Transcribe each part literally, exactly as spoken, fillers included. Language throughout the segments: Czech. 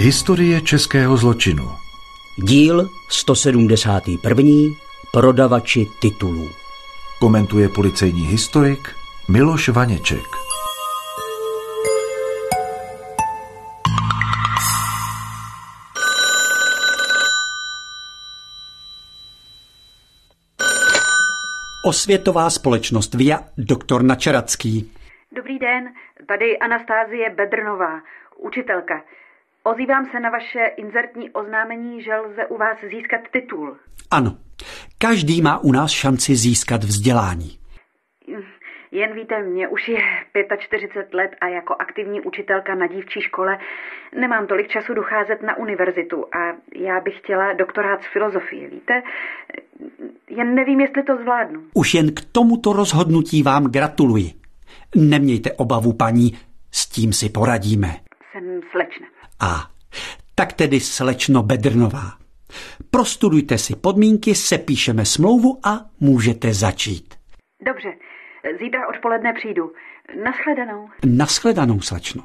Historie českého zločinu. Díl sto sedmdesátý první. Prodavači titulů. Komentuje policejní historik Miloš Vaněček. Osvětová společnost V I A, doktor Načeracký. Dobrý den, tady Anastázie Bedrnová, učitelka. Ozývám se na vaše inzertní oznámení, že lze u vás získat titul. Ano, každý má u nás šanci získat vzdělání. Jen víte, mě už je čtyřicet pět let a jako aktivní učitelka na dívčí škole nemám tolik času docházet na univerzitu a já bych chtěla doktorát z filozofie, víte? Jen nevím, jestli to zvládnu. Už jen k tomuto rozhodnutí vám gratuluji. Nemějte obavu, paní, s tím si poradíme. Jsem slečna. A, tak tedy slečno Bedrnová. Prostudujte si podmínky, sepíšeme smlouvu a můžete začít. Dobře, zítra odpoledne přijdu. Naschledanou. Naschledanou, slečno.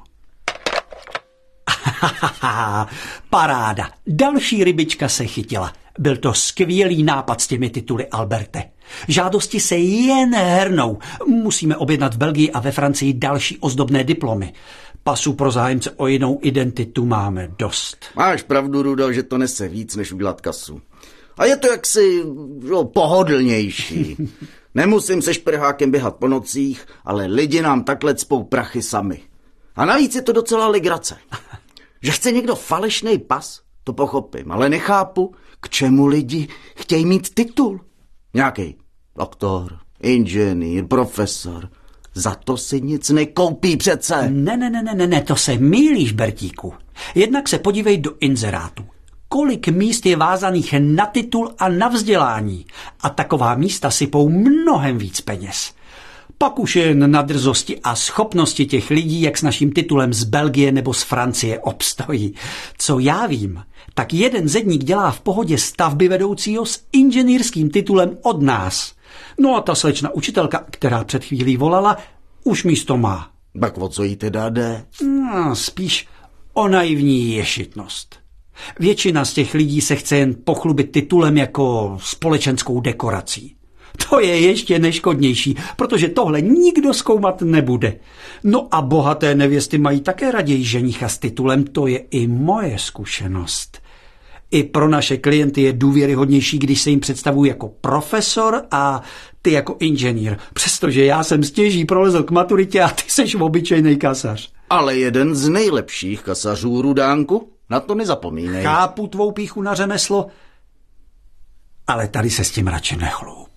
Paráda. Další rybička se chytila. Byl to skvělý nápad s těmi tituly, Alberte. Žádosti se jen hrnou. Musíme objednat v Belgii a ve Francii další ozdobné diplomy. Pasů pro zájemce o jinou identitu máme dost. Máš pravdu, Rudo, že to nese víc, než udělat kasu. A je to jaksi jo, pohodlnější. Nemusím se šperhákem běhat po nocích, ale lidi nám takhle cpou prachy sami. A navíc je to docela legrace. Že chce někdo falešný pas, to pochopím, ale nechápu, k čemu lidi chtějí mít titul. Nějaký doktor, inženýr, profesor. Za to si nic nekoupí přece. Ne, ne, ne, ne, ne, to se mýlíš, Bertíku. Jednak se podívej do inzerátu. Kolik míst je vázaných na titul a na vzdělání. A taková místa sypou mnohem víc peněz. Pak už jen na drzosti a schopnosti těch lidí, jak s naším titulem z Belgie nebo z Francie obstojí. Co já vím, tak jeden zedník dělá v pohodě stavby vedoucího s inženýrským titulem od nás. No a ta slečna učitelka, která před chvílí volala, už místo má. Tak o co jí teda jde? No, spíš o naivní ješitnost. Většina z těch lidí se chce jen pochlubit titulem jako společenskou dekorací. To je ještě neškodnější, protože tohle nikdo zkoumat nebude. No a bohaté nevěsty mají také raději ženicha s titulem, to je i moje zkušenost. I pro naše klienty je důvěryhodnější, když se jim představuji jako profesor a ty jako inženýr. Přestože já jsem stěží prolezl k maturitě a ty seš obyčejnej kasař. Ale jeden z nejlepších kasařů, Rudánku, na to nezapomínej. Chápu tvou píchu na řemeslo, ale tady se s tím radši nechloup.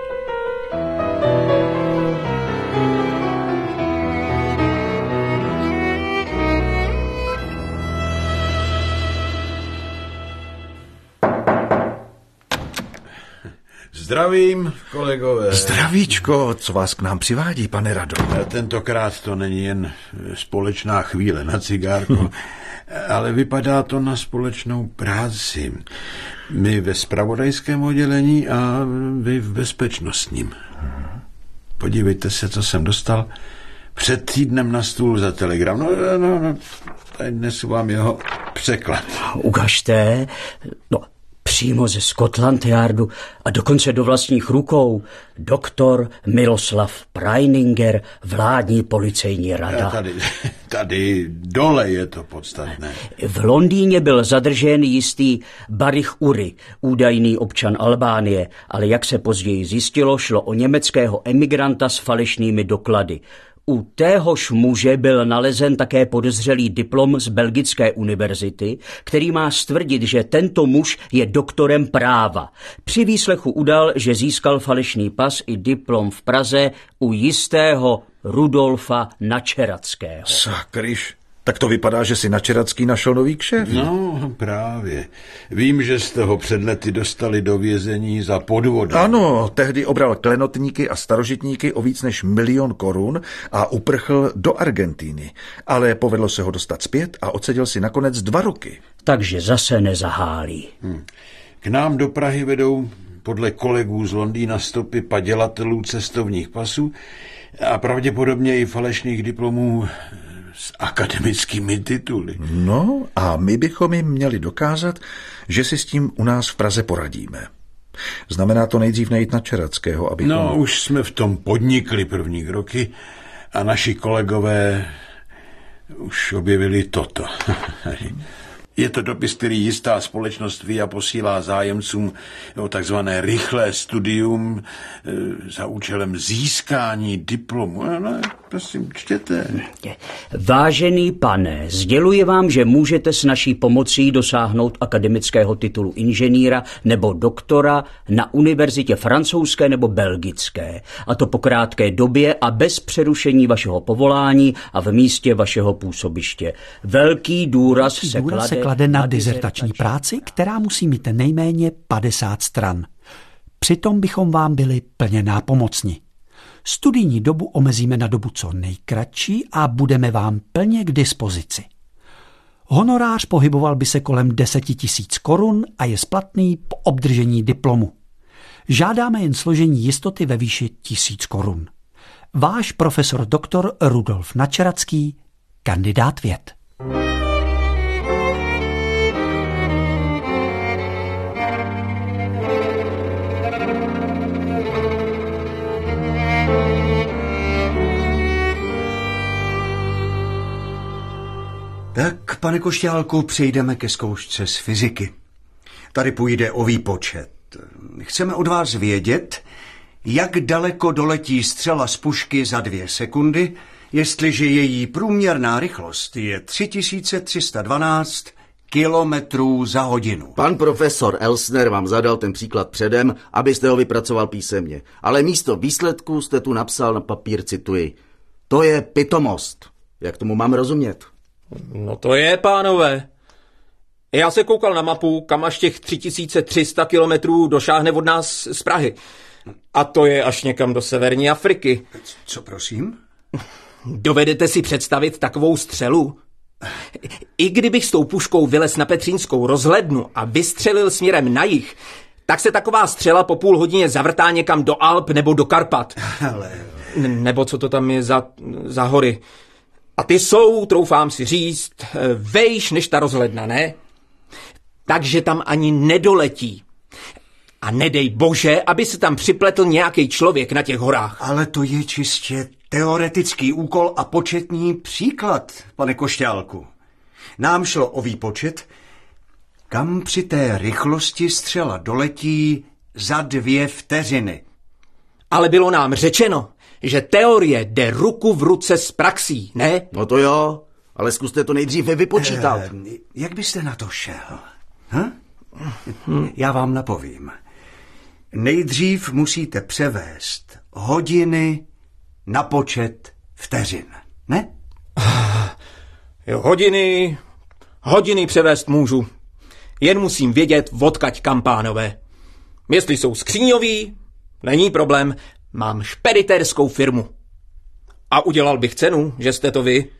Zdravím, kolegové. Zdravíčko, co vás k nám přivádí, pane Rado? Tentokrát to není jen společná chvíle na cigárku, ale vypadá to na společnou práci. My ve zpravodajském oddělení a vy v bezpečnostním. Podívejte se, co jsem dostal před týdnem na stůl za telegram. No, no, no, tady dnes vám jeho překlad. Ukažte, no... Přímo ze Scotland Yardu a dokonce do vlastních rukou doktor Miloslav Preininger, vládní policejní rada. Tady, tady dole je to podstatné. V Londýně byl zadržen jistý Barich Uri, údajný občan Albánie, ale jak se později zjistilo, šlo o německého emigranta s falešnými doklady. U téhož muže byl nalezen také podezřelý diplom z belgické univerzity, který má stvrdit, že tento muž je doktorem práva. Při výslechu udal, že získal falešný pas i diplom v Praze u jistého Rudolfa Načerackého. Sakryš, tak to vypadá, že si Načeracký našel nový kšeft. No, právě. Vím, že jste ho před lety dostali do vězení za podvod. Ano, tehdy obral klenotníky a starožitníky o víc než milion korun a uprchl do Argentíny. Ale povedlo se ho dostat zpět a odseděl si nakonec dva roky. Takže zase nezahálí. Hm. K nám do Prahy vedou podle kolegů z Londýna stopy padělatelů cestovních pasů a pravděpodobně i falešných diplomů s akademickými tituly. No a my bychom jim měli dokázat, že si s tím u nás v Praze poradíme. Znamená to nejdřív najít Načerackého, abychom... No, už jsme v tom podnikli první kroky a naši kolegové už objevili toto. Je to dopis, který jistá společnost ví a posílá zájemcům o takzvané rychlé studium e, za účelem získání diplomu. No, no, prosím, čtěte. Vážený pane, sděluji vám, že můžete s naší pomocí dosáhnout akademického titulu inženýra nebo doktora na univerzitě francouzské nebo belgické. A to po krátké době a bez přerušení vašeho povolání a v místě vašeho působiště. Velký důraz se důraz klade... klade na dizertační práci, která musí mít nejméně padesát stran. Přitom bychom vám byli plně nápomocni. Studijní dobu omezíme na dobu co nejkratší a budeme vám plně k dispozici. Honorář pohyboval by se kolem deset tisíc korun a je splatný po obdržení diplomu. Žádáme jen složení jistoty ve výši tisíc korun. Váš profesor doktor Rudolf Načeracký, kandidát věd. Tak, pane Košťálku, přejdeme ke zkoušce z fyziky. Tady půjde o výpočet. Chceme od vás vědět, jak daleko doletí střela z pušky za dvě sekundy, jestliže její průměrná rychlost je tři tisíce tři sta dvanáct kilometrů za hodinu. Pan profesor Elsner vám zadal ten příklad předem, abyste ho vypracoval písemně. Ale místo výsledku jste tu napsal na papír, cituji. To je pitomost. Jak tomu mám rozumět? No to je, pánové. Já se koukal na mapu, kam až těch tři tisíce tři sta kilometrů došáhne od nás z Prahy. A to je až někam do severní Afriky. Co prosím? Dovedete si představit takovou střelu? I kdybych s tou puškou vylez na Petřínskou rozhlednu a vystřelil směrem na jih, tak se taková střela po půl hodině zavrtá někam do Alp nebo do Karpat. Ale... Nebo co to tam je za, za hory. A ty jsou, troufám si říct, vejš než ta rozhledna, ne? Takže tam ani nedoletí. A nedej bože, aby se tam připletl nějaký člověk na těch horách. Ale to je čistě teoretický úkol a početní příklad, pane Košťálku. Nám šlo o výpočet, kam při té rychlosti střela doletí za dvě vteřiny. Ale bylo nám řečeno, že teorie jde ruku v ruce s praxí, ne? No to jo, ale zkuste to nejdříve vypočítat. Eh, jak byste na to šel? Hm? Já vám napovím. Nejdřív musíte převést hodiny na počet vteřin, ne? Jo, hodiny, hodiny převést můžu. Jen musím vědět, odkaď kam, pánové. Jestli jsou skříňoví, není problém, mám špeditérskou firmu. A udělal bych cenu, že jste to vy.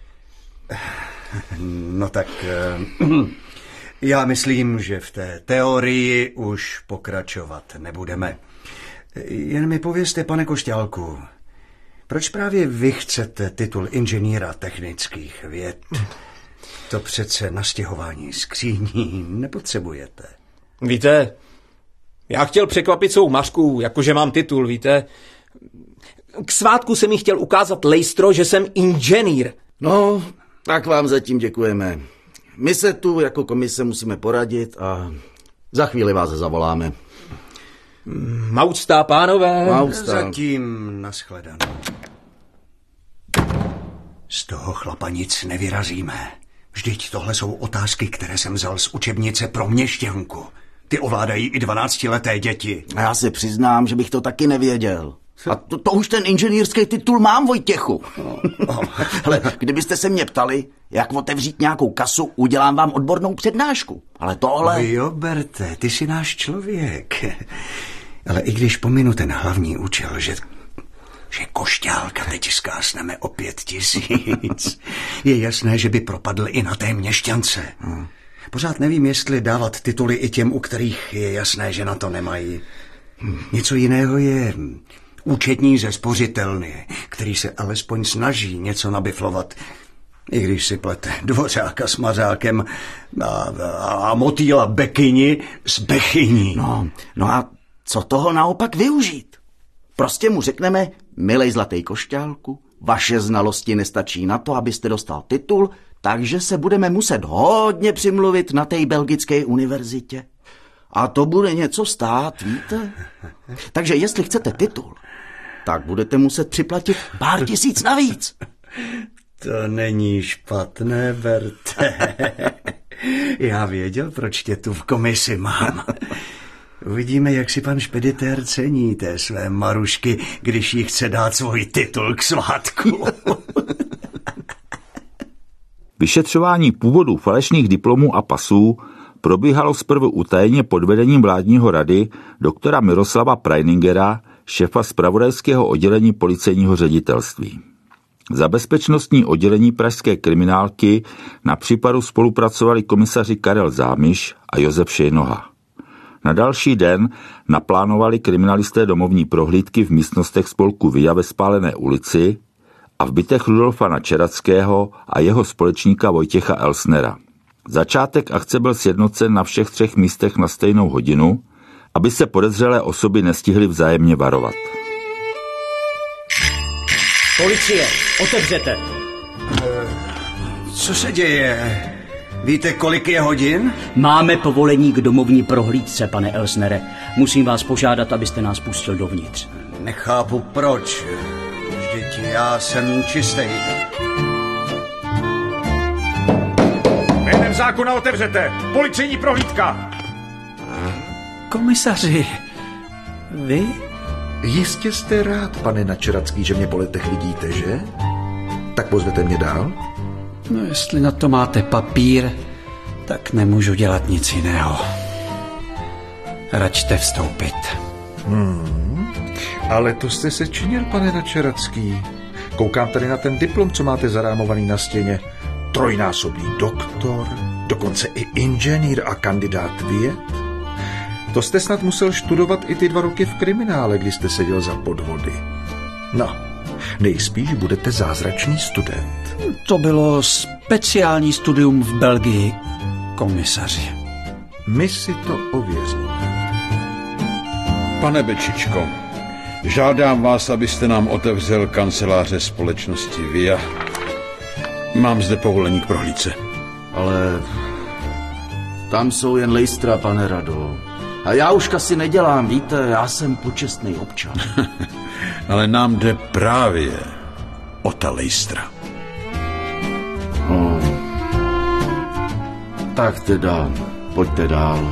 No tak... Uh, já myslím, že v té teorii už pokračovat nebudeme. Jen mi povězte, pane Košťálku, proč právě vy chcete titul inženýra technických věd? To přece na stěhování skříní nepotřebujete. Víte, já chtěl překvapit svou Mařku, jakože mám titul, víte. K svátku jsem jí chtěl ukázat lejstro, že jsem inženýr. No, tak vám zatím děkujeme. My se tu jako komise musíme poradit a za chvíli vás zavoláme. Mauctá, pánové. Mauctá. Zatím nashledanou. Z toho chlapa nic nevyrazíme. Vždyť tohle jsou otázky, které jsem vzal z učebnice pro měšťanku. Ty ovládají i dvanáctileté děti. A já se přiznám, že bych to taky nevěděl. A to, to už ten inženýrský titul mám, Vojtěchu. Ale kdybyste se mě ptali, jak otevřít nějakou kasu, udělám vám odbornou přednášku. Ale tohle... No jo, Berte, ty jsi náš člověk. Ale i když pominu ten hlavní účel, že, že Košťálka teď zkásneme o pět tisíc, je jasné, že by propadl i na té měšťance. Hmm. Pořád nevím, jestli dávat tituly i těm, u kterých je jasné, že na to nemají. Hmm. Něco jiného je... účetní ze spořitelny, který se alespoň snaží něco nabiflovat. I když si plete Dvořáka s Mařákem a, a, a motýla Bekyni s Bechyní. No, no a co toho naopak využít? Prostě mu řekneme, milej zlatý košťálku, vaše znalosti nestačí na to, abyste dostal titul, takže se budeme muset hodně přimluvit na té belgické univerzitě. A to bude něco stát, víte? Takže jestli chcete titul, tak budete muset připlatit pár tisíc navíc. To není špatné, Berte. Já věděl, proč tě tu v komisi mám. Uvidíme, jak si pan špeditér cení té své Marušky, když jí chce dát svůj titul k svátku. Vyšetřování původu falešných diplomů a pasů probíhalo zprvu utajeně pod vedením vládního rady doktora Miroslava Preiningera, šéfa zpravodajského oddělení policejního ředitelství. Za bezpečnostní oddělení pražské kriminálky na případu spolupracovali komisaři Karel Zámiš a Josef Šejnoha. Na další den naplánovali kriminalisté domovní prohlídky v místnostech spolku Via ve Spálené ulici a v bytech Rudolfa Načeradského a jeho společníka Vojtěcha Elsnera. Začátek akce byl sjednocen na všech třech místech na stejnou hodinu, aby se podezřelé osoby nestihly vzájemně varovat. Policie, otevřete. Co se děje? Víte, kolik je hodin? Máme povolení k domovní prohlídce, pane Elsnere. Musím vás požádat, abyste nás pustil dovnitř. Nechápu proč. Vždyť já jsem čistý. Jménem zákona otevřete! Policejní prohlídka! Komisaři, vy? Jistě jste rád, pane Načeradský, že mě po letech vidíte, že? Tak pozvěte mě dál. No, jestli na to máte papír, tak nemůžu dělat nic jiného. Račte vstoupit. Hmm, ale to jste se činil, pane Načeradský. Koukám tady na ten diplom, co máte zarámovaný na stěně. Trojnásobný doktor, dokonce i inženýr a kandidát věd. To jste snad musel studovat i ty dva roky v kriminále, kdy jste seděl za podvody. No, nejspíš budete zázračný student. To bylo speciální studium v Belgii, komisaři. My si to ověříme. Pane Bečičko, žádám vás, abyste nám otevřel kanceláře společnosti Via. Mám zde povolení k prohlídce. Ale tam jsou jen lejstra, pane Rado. A já už kasy nedělám, víte, já jsem počestný občan. Ale nám jde právě o ta lejstra. No, tak teda, pojďte dál.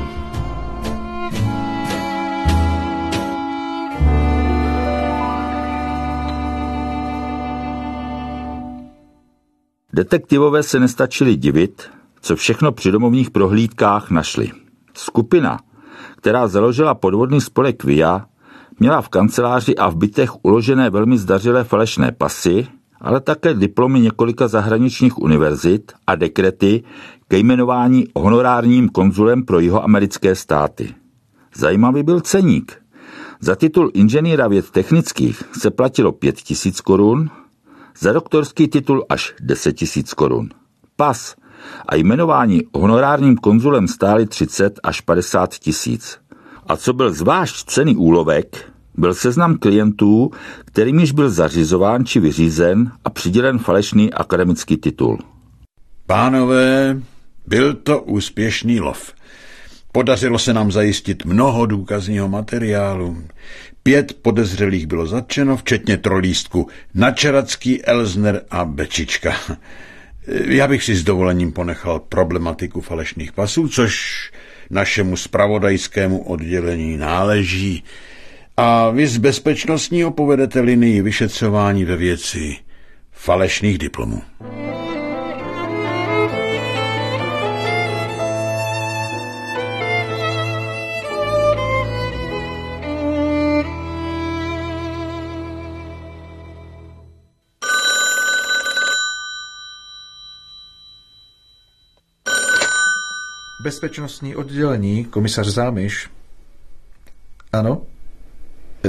Detektivové se nestačili divit, co všechno při domovních prohlídkách našli. Skupina, která založila podvodný spolek Via, měla v kanceláři a v bytech uložené velmi zdařilé falešné pasy, ale také diplomy několika zahraničních univerzit a dekrety ke jmenování honorárním konzulem pro jihoamerické státy. Zajímavý byl ceník. Za titul inženýra věd technických se platilo pět tisíc korun, za doktorský titul až deset tisíc korun. Pas a jmenování honorárním konzulem stály třicet až padesát tisíc. A co byl zvlášť cenný úlovek, byl seznam klientů, kterým již byl zařizován či vyřízen a přidělen falešný akademický titul. Pánové, byl to úspěšný lov. Podařilo se nám zajistit mnoho důkazního materiálu. Pět podezřelých bylo zatčeno, včetně trolístku Načeradský, Elsner a Bečička. Já bych si s dovolením ponechal problematiku falešných pasů, což našemu zpravodajskému oddělení náleží. A vy z bezpečnostního povedete linii vyšetřování ve věci falešných diplomů. Bezpečnostní oddělení, komisař Zámiš. Ano?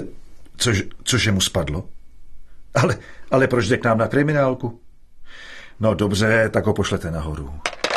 Což, cože mu spadlo? Ale, ale proč jde k nám na kriminálku? No dobře, tak ho pošlete nahoru.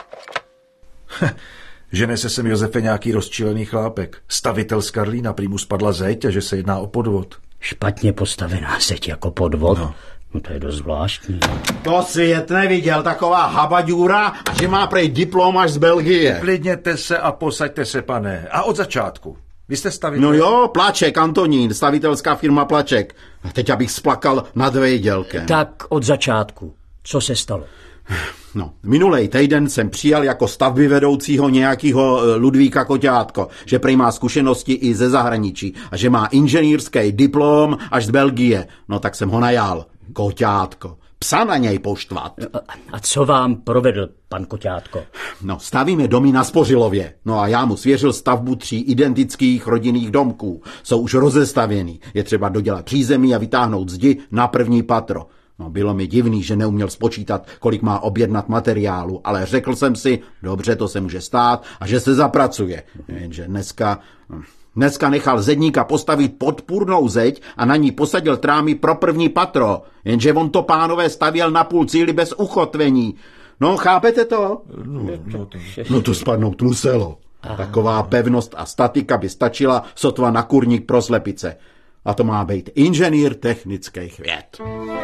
Žene se sem Josefe nějaký rozčilený chlápek. Stavitel z Karlína, prý mu spadla zeď a že se jedná o podvod. Špatně postavená zeď jako podvod? No. No to je dost zvláštní. To svět neviděl, taková habaďůra, a že má prej diplom až z Belgie. Klidněte se a posaďte se, pane. A od začátku. Vy jste stavitel? No jo, Plaček, Antonín, stavitelská firma Plaček. A teď abych splakal nad vejdělkem. Tak od začátku. Co se stalo? No, minulej týden jsem přijal jako stavby vedoucího nějakýho Ludvíka Koťátko, že prej má zkušenosti i ze zahraničí a že má inženýrský diplom až z Belgie. No tak jsem ho najal. Koťátko. Psa na něj poštvat. A co vám provedl pan Koťátko? No, stavíme domy na Spořilově. No a já mu svěřil stavbu tří identických rodinných domků. Jsou už rozestavěný. Je třeba dodělat přízemí a vytáhnout zdi na první patro. No, bylo mi divný, že neuměl spočítat, kolik má objednat materiálu, ale řekl jsem si, dobře, to se může stát a že se zapracuje. Jenže dneska... Dneska nechal zedníka postavit podpůrnou zeď a na ní posadil trámy pro první patro. Jenže on to, pánové, stavěl na půl cíli bez uchotvení. No, chápete to? No, no, to... no to spadnout muselo. Taková pevnost a statika by stačila sotva na kurník pro slepice. A to má být inženýr technických věd.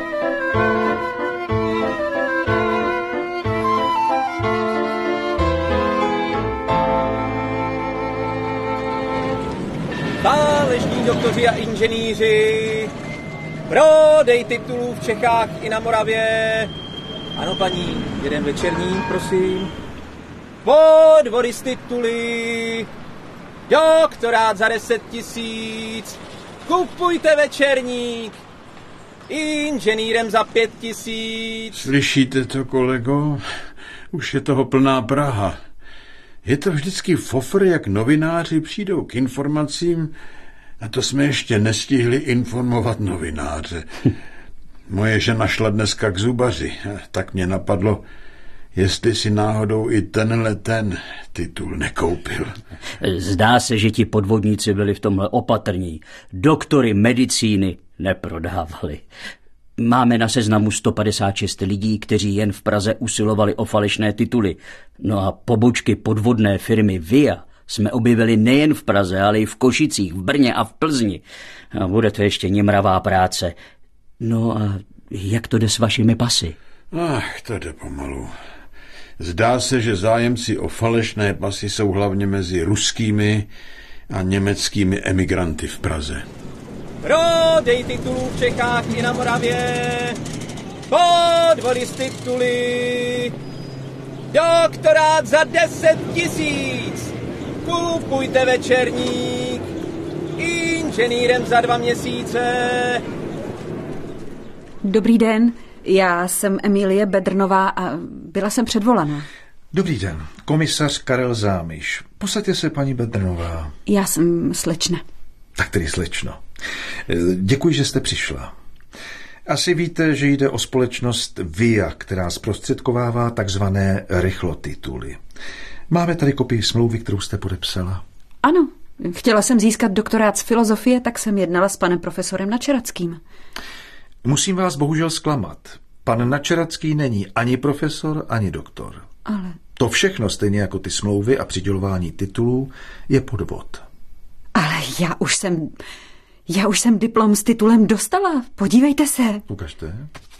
Váleční doktoři a inženýři, prodej titulů v Čechách i na Moravě. Ano, paní, jeden večerní, prosím. Podvody z tituly, doktorát za deset tisíc, kupujte večerník, inženýrem za pět tisíc. Slyšíte to, kolego? Už je toho plná Praha. Je to vždycky fofr, jak novináři přijdou k informacím, a to jsme ještě nestihli informovat novináře. Moje žena šla dneska k zubaři, tak mě napadlo, jestli si náhodou i tenhle ten titul nekoupil. Zdá se, že ti podvodníci byli v tomhle opatrní. Doktory medicíny neprodávali. Máme na seznamu sto padesát šest lidí, kteří jen v Praze usilovali o falešné tituly. No a pobočky podvodné firmy Via jsme objevili nejen v Praze, ale i v Košicích, v Brně a v Plzni. A bude to ještě nimravá práce. No a jak to jde s vašimi pasy? Ach, to jde pomalu. Zdá se, že zájemci o falešné pasy jsou hlavně mezi ruskými a německými emigranty v Praze. Prodej titulů v Čechách i na Moravě. Podvody z tituly. Doktorát za deset tisíc. Kupujte večerník. Inženýrem za dva měsíce. Dobrý den, já jsem Emilie Bedrnová a byla jsem předvolaná. Dobrý den, komisař Karel Zámiš. Posaďte se, paní Bedrnová. Já jsem slečna. Tak tedy slečno. Děkuji, že jste přišla. Asi víte, že jde o společnost Via, která zprostředkovává takzvané rychlotituly. Máme tady kopii smlouvy, kterou jste podepsala. Ano, chtěla jsem získat doktorát z filozofie, tak jsem jednala s panem profesorem Načerackým. Musím vás bohužel zklamat. Pan Načeracký není ani profesor, ani doktor. Ale... To všechno, stejně jako ty smlouvy a přidělování titulů, je podvod. Ale já už jsem... Já už jsem diplom s titulem dostala. Podívejte se. Ukažte.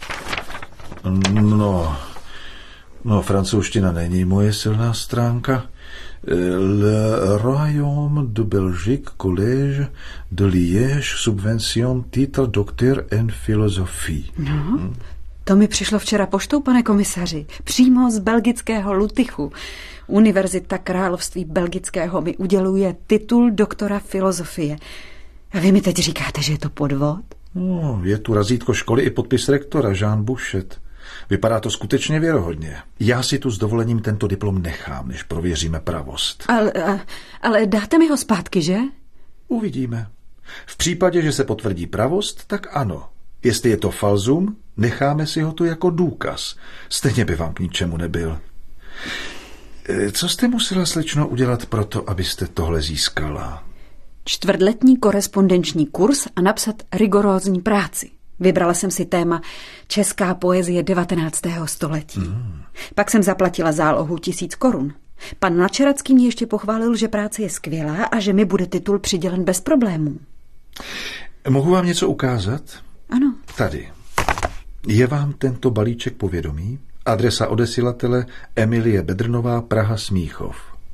No... No, francouzština není moje silná stránka. Le Royaume de Belgique Collège de Liège subvention titre docteur en philosophie. No, hmm. To mi přišlo včera poštou, pane komisaři. Přímo z belgického Lutychu. Univerzita království belgického mi uděluje titul doktora filozofie. A vy mi teď říkáte, že je to podvod? No, je tu razítko školy i podpis rektora Jean Bouchet. Vypadá to skutečně věrohodně. Já si tu s dovolením tento diplom nechám, než prověříme pravost. Ale, ale dáte mi ho zpátky, že? Uvidíme. V případě, že se potvrdí pravost, tak ano. Jestli je to falzum, necháme si ho tu jako důkaz. Stejně by vám k ničemu nebyl. Co jste musela, slečno, udělat proto, abyste tohle získala? Čtvrtletní korespondenční kurz a napsat rigorózní práci. Vybrala jsem si téma Česká poezie devatenáctého století. Mm. Pak jsem zaplatila zálohu tisíc korun. Pan Načeracký mě ještě pochválil, že práce je skvělá a že mi bude titul přidělen bez problémů. Mohu vám něco ukázat? Ano. Tady. Je vám tento balíček povědomí? Adresa odesilatele Emilie Bedrnová, Praha, Smíchov.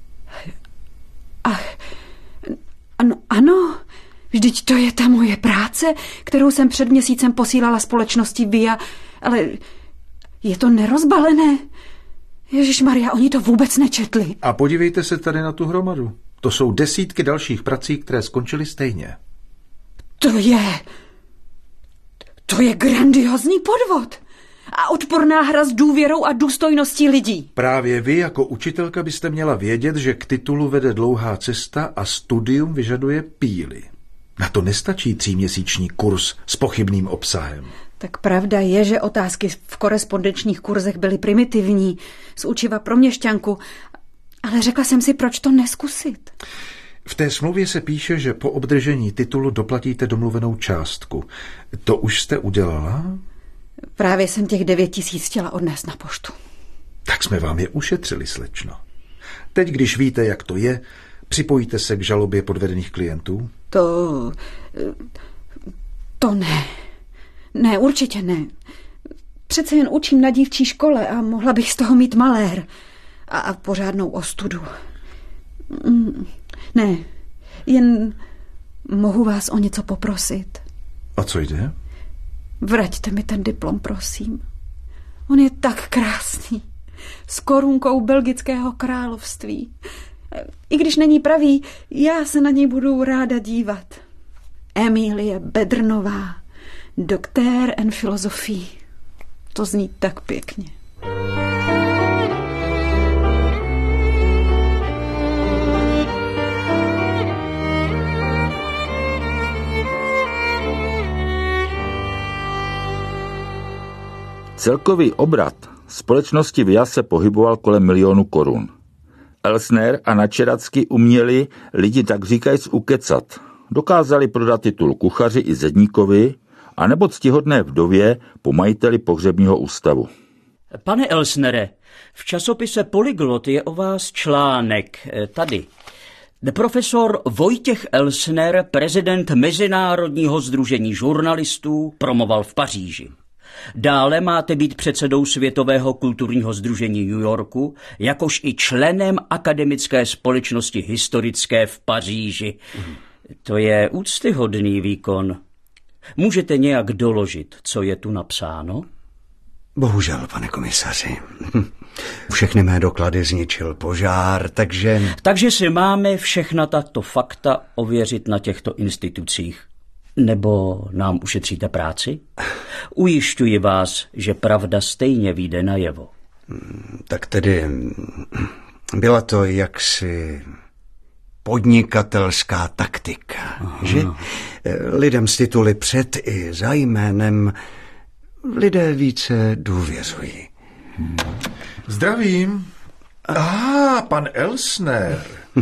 Ach, ano, ano, vždyť to je ta moje práce, kterou jsem před měsícem posílala společnosti Via, ale je to nerozbalené. Ježišmarja, oni to vůbec nečetli. A podívejte se tady na tu hromadu. To jsou desítky dalších prací, které skončily stejně. To je... To je grandiozní podvod. A odporná hra s důvěrou a důstojností lidí. Právě vy jako učitelka byste měla vědět, že k titulu vede dlouhá cesta a studium vyžaduje píly. Na to nestačí tříměsíční kurz s pochybným obsahem. Tak pravda je, že otázky v korespondenčních kurzech byly primitivní, z učiva pro měšťanku, ale řekla jsem si, proč to neskusit. V té smlouvě se píše, že po obdržení titulu doplatíte domluvenou částku. To už jste udělala? Právě jsem těch devět tisíc chtěla odnést na poštu. Tak jsme vám je ušetřili, slečno. Teď, když víte, jak to je, připojíte se k žalobě podvedených klientů? To... To ne. Ne, určitě ne. Přece jen učím na dívčí škole a mohla bych z toho mít malér. A, a pořádnou ostudu. Ne, jen mohu vás o něco poprosit. A co jde? Vraťte mi ten diplom, prosím. On je tak krásný. S korunkou belgického království. I když není pravý, já se na něj budu ráda dívat. Emilie Bedrnová, doktor en filozofii. To zní tak pěkně. Celkový obrat společnosti Via se pohyboval kolem milionu korun. Elsner a Načeracký uměli lidi tak říkajíc ukecat. Dokázali prodat titul kuchaři i zedníkovi, anebo ctihodné vdově po majiteli pohřebního ústavu. Pane Elsnere, v časopise Polyglot je o vás článek tady. Profesor Vojtěch Elsner, prezident Mezinárodního sdružení žurnalistů, promoval v Paříži. Dále máte být předsedou Světového kulturního sdružení New Yorku, jakož i členem akademické společnosti historické v Paříži. To je úctyhodný výkon. Můžete nějak doložit, co je tu napsáno? Bohužel, pane komisaři. Všechny mé doklady zničil požár, takže... Takže si máme všechna tato fakta ověřit na těchto institucích. Nebo nám ušetříte práci? Ujišťuji vás, že pravda stejně vyjde najevo. Tak tedy byla to jaksi podnikatelská taktika, aha, že? Lidem s tituly před i za jménem lidé více důvěřují. Hmm. Zdravím. Ah, pan Elsner.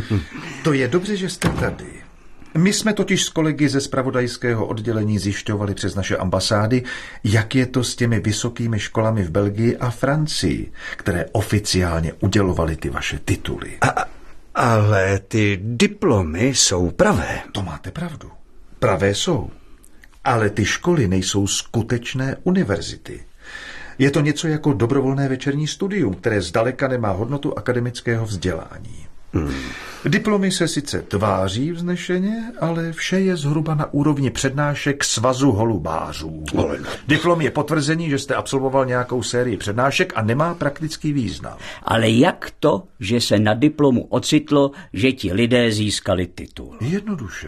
To je dobře, že jste tady. My jsme totiž s kolegy ze zpravodajského oddělení zjišťovali přes naše ambasády, jak je to s těmi vysokými školami v Belgii a Francii, které oficiálně udělovaly ty vaše tituly. A, ale ty diplomy jsou pravé. To máte pravdu. Pravé jsou. Ale ty školy nejsou skutečné univerzity. Je to něco jako dobrovolné večerní studium, které zdaleka nemá hodnotu akademického vzdělání. Hmm. Diplomy se sice tváří vznešeně, ale vše je zhruba na úrovni přednášek Svazu holubářů. Ale... Diplom je potvrzení, že jste absolvoval nějakou sérii přednášek a nemá praktický význam. Ale jak to, že se na diplomu ocitlo, že ti lidé získali titul? Jednoduše.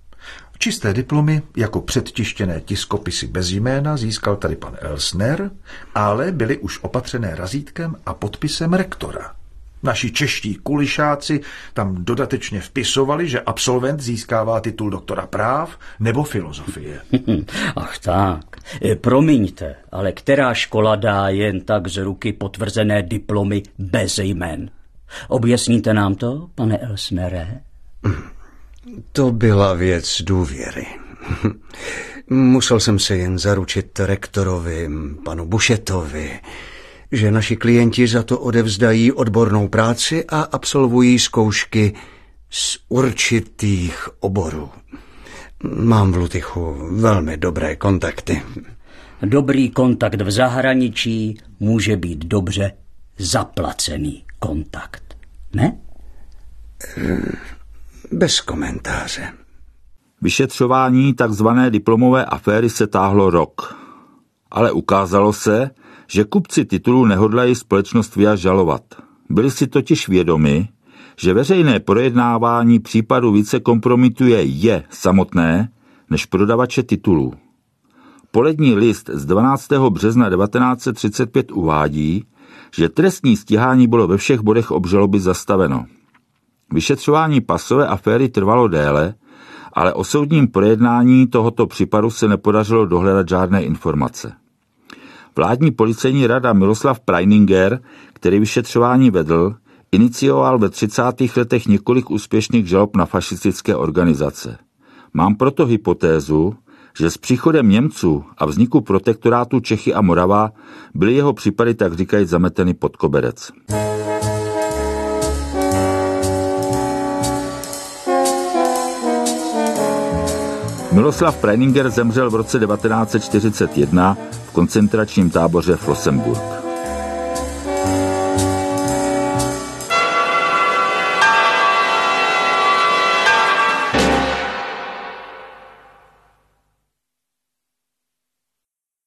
Čisté diplomy, jako předtištěné tiskopisy bez jména, získal tady pan Elsner, ale byly už opatřené razítkem a podpisem rektora. Naši čeští kulišáci tam dodatečně vpisovali, že absolvent získává titul doktora práv nebo filozofie. Ach tak, promiňte, ale která škola dá jen tak z ruky potvrzené diplomy bez jmen? Objasníte nám to, pane Elsnere? To byla věc důvěry. Musel jsem se jen zaručit rektorovi, panu Bušetovi, že naši klienti za to odevzdají odbornou práci a absolvují zkoušky z určitých oborů. Mám v Lutychu velmi dobré kontakty. Dobrý kontakt v zahraničí může být dobře zaplacený kontakt, ne? Bez komentáře. Vyšetřování takzvané diplomové aféry se táhlo rok. Ale ukázalo se, že kupci titulů nehodlají společnost V I A žalovat. Byli si totiž vědomi, že veřejné projednávání případu více kompromituje je samotné, než prodavače titulů. Polední list z dvanáctého března devatenáct set třicet pět uvádí, že trestní stíhání bylo ve všech bodech obžaloby zastaveno. Vyšetřování pasové aféry trvalo déle, ale o soudním projednání tohoto případu se nepodařilo dohledat žádné informace. Vládní policejní rada Miloslav Preininger, který vyšetřování vedl, inicioval ve třicátých letech několik úspěšných žalob na fašistické organizace. Mám proto hypotézu, že s příchodem Němců a vzniku protektorátu Čechy a Morava byly jeho případy tak říkajíc zameteny pod koberec. Miloslav Preininger zemřel v roce devatenáct set čtyřicet jedna v koncentračním táboře Flossenbürg.